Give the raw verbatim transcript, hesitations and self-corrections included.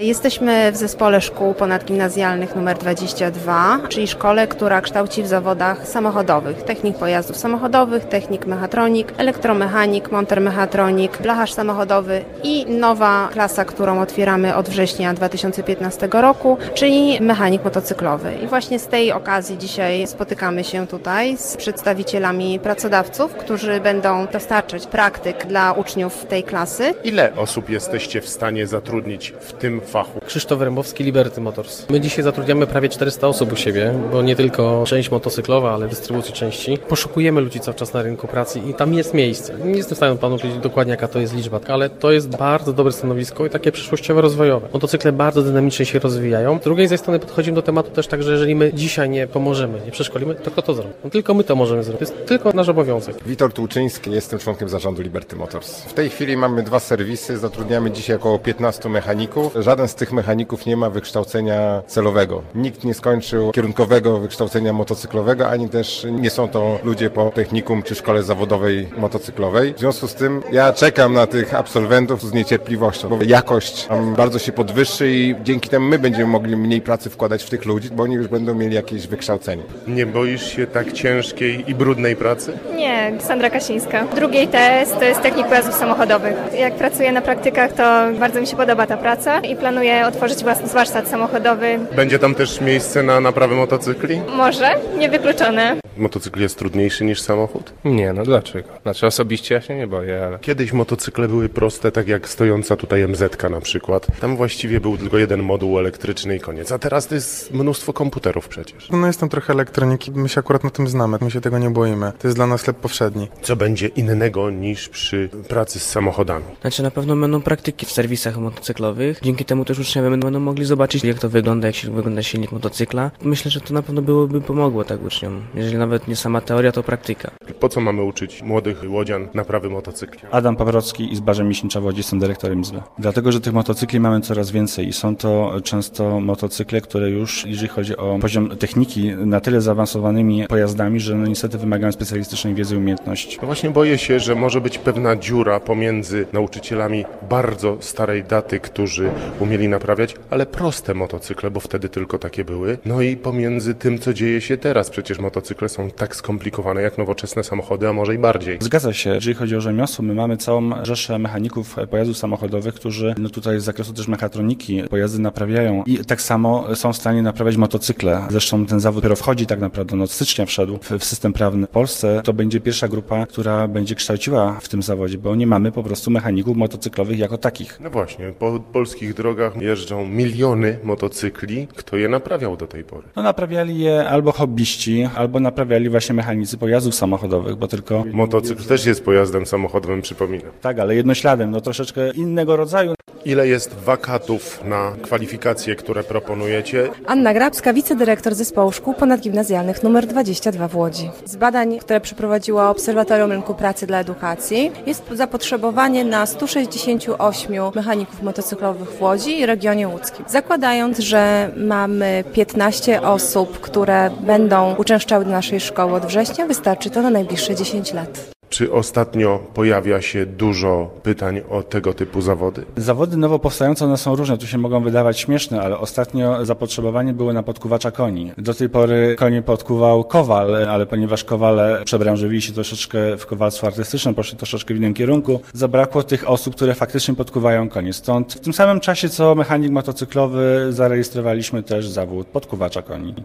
Jesteśmy w zespole szkół ponadgimnazjalnych numer dwadzieścia dwa, czyli szkole, która kształci w zawodach samochodowych. Technik pojazdów samochodowych, technik mechatronik, elektromechanik, monter mechatronik, blacharz samochodowy i nowa klasa, którą otwieramy od września dwa tysiące piętnastego roku, czyli mechanik motocyklowy. I właśnie z tej okazji dzisiaj spotykamy się tutaj z przedstawicielami pracodawców, którzy będą dostarczać praktyk dla uczniów tej klasy. Ile osób jesteście w stanie zatrudnić w tym fachu? Krzysztof Rębowski, Liberty Motors. My dzisiaj zatrudniamy prawie czterysta osób u siebie, bo nie tylko część motocyklowa, ale dystrybucji części. Poszukujemy ludzi cały czas na rynku pracy i tam jest miejsce. Nie jestem w stanie panu powiedzieć dokładnie, jaka to jest liczba, ale to jest bardzo dobre stanowisko i takie przyszłościowe, rozwojowe. Motocykle bardzo dynamicznie się rozwijają. Z drugiej strony podchodzimy do tematu też tak, że jeżeli my dzisiaj nie pomożemy, nie przeszkolimy, to kto to zrobi? No tylko my to możemy zrobić. To jest tylko nasz obowiązek. Witold Łuczyński, jestem członkiem zarządu Liberty Motors. W tej chwili mamy dwa serwisy, zatrudniamy dzisiaj około piętnastu mechaników. Żaden z tych mechaników nie ma wykształcenia celowego. Nikt nie skończył kierunkowego wykształcenia motocyklowego, ani też nie są to ludzie po technikum czy szkole zawodowej motocyklowej. W związku z tym ja czekam na tych absolwentów z niecierpliwością, bo jakość tam bardzo się podwyższy i dzięki temu my będziemy mogli mniej pracy wkładać w tych ludzi, bo oni już będą mieli jakieś wykształcenie. Nie boisz się tak ciężkiej i brudnej pracy? Nie, Sandra Kasińska. Drugiej T S to jest technik pojazdów samochodowych. Jak pracuję na praktykach, to bardzo mi się podoba ta praca i planuję otworzyć własny warsztat samochodowy. Będzie tam też miejsce na naprawę motocykli? Może, niewykluczone. Motocykl jest trudniejszy niż samochód? Nie, no dlaczego? Znaczy osobiście ja się nie boję, ale... Kiedyś motocykle były proste, tak jak stojąca tutaj M Z K na przykład. Tam właściwie był tylko jeden moduł elektryczny i koniec. A teraz to jest mnóstwo komputerów przecież. No jest tam trochę elektroniki, my się akurat na tym znamy, my się tego nie boimy. To jest dla nas chleb powszedni. Co będzie innego niż przy pracy z samochodami? Znaczy na pewno będą praktyki w serwisach motocyklowych. Dzięki temu też uczniowie będą mogli zobaczyć, jak to wygląda, jak się wygląda silnik motocykla. Myślę, że to na pewno byłoby pomogło tak uczniom. Jeżeli nawet nie sama teoria, to praktyka. Po co mamy uczyć młodych łodzian naprawy motocykli? Adam Pawrocki, Izba Rzemieślnicza w Łodzi, jestem dyrektorem Izby. Dlatego, że tych motocykli mamy coraz więcej i są to często motocykle, które już, jeżeli chodzi o poziom techniki, na tyle zaawansowanymi pojazdami, że no niestety wymagają specjalistycznej wiedzy i umiejętności. No właśnie boję się, że może być pewna dziura pomiędzy nauczycielami bardzo starej daty, którzy umieli naprawiać, ale proste motocykle, bo wtedy tylko takie były, no i pomiędzy tym, co dzieje się teraz. Przecież motocykle są tak skomplikowane jak nowoczesne samochody, a może i bardziej. Zgadza się. Jeżeli chodzi o rzemiosło, my mamy całą rzeszę mechaników pojazdów samochodowych, którzy no tutaj z zakresu też mechatroniki pojazdy naprawiają i tak samo są w stanie naprawiać motocykle. Zresztą ten zawód dopiero wchodzi tak naprawdę, no od stycznia wszedł w, w system prawny w Polsce. To będzie pierwsza grupa, która będzie kształciła w tym zawodzie, bo nie mamy po prostu mechaników motocyklowych jako takich. No właśnie, po polskich drogach jeżdżą miliony motocykli. Kto je naprawiał do tej pory? No naprawiali je albo hobbyści, albo naprawiali właśnie mechanicy pojazdów samochodowych, bo tylko... Motocykl też jest pojazdem samochodowym, przypominam. Tak, ale jednośladem, no troszeczkę innego rodzaju. Ile jest wakatów na kwalifikacje, które proponujecie? Anna Grabska, wicedyrektor Zespołu Szkół Ponadgimnazjalnych numer dwadzieścia dwa w Łodzi. Z badań, które przeprowadziło Obserwatorium Rynku Pracy dla Edukacji, jest zapotrzebowanie na stu sześćdziesięciu ośmiu mechaników motocyklowych w Łodzi i regionie łódzkim. Zakładając, że mamy piętnaście osób, które będą uczęszczały do naszej szkoły od września, wystarczy to na najbliższe dziesięć lat. Czy ostatnio pojawia się dużo pytań o tego typu zawody? Zawody nowo powstające, one są różne, tu się mogą wydawać śmieszne, ale ostatnio zapotrzebowanie było na podkuwacza koni. Do tej pory konie podkuwał kowal, ale ponieważ kowale przebranżowili się troszeczkę w kowalstwo artystyczne, poszli troszeczkę w innym kierunku, zabrakło tych osób, które faktycznie podkuwają konie. Stąd w tym samym czasie co mechanik motocyklowy zarejestrowaliśmy też zawód podkuwacza koni.